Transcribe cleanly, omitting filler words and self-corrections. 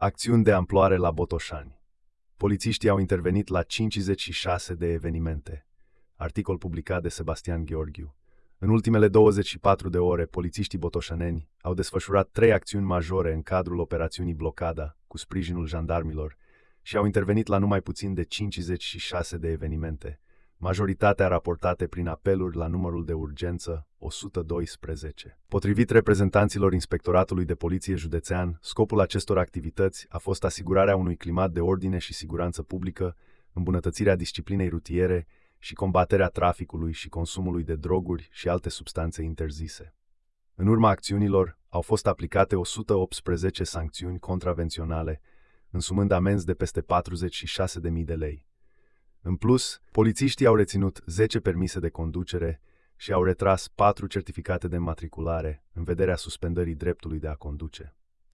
Acțiuni de amploare la Botoșani. Polițiștii au intervenit la 56 de evenimente. Articol publicat de Sebastian Gheorghiu. În ultimele 24 de ore, polițiștii botoșaneni au desfășurat 3 acțiuni majore în cadrul operațiunii Blocada, cu sprijinul jandarmilor, și au intervenit la numai puțin de 56 de evenimente, majoritatea raportate prin apeluri la numărul de urgență 112. Potrivit reprezentanților Inspectoratului de Poliție Județean, scopul acestor activități a fost asigurarea unui climat de ordine și siguranță publică, îmbunătățirea disciplinei rutiere și combaterea traficului și consumului de droguri și alte substanțe interzise. În urma acțiunilor, au fost aplicate 118 sancțiuni contravenționale, însumând amenzi de peste 46.000 de lei. În plus, polițiștii au reținut 10 permise de conducere și au retras 4 certificate de înmatriculare în vederea suspendării dreptului de a conduce.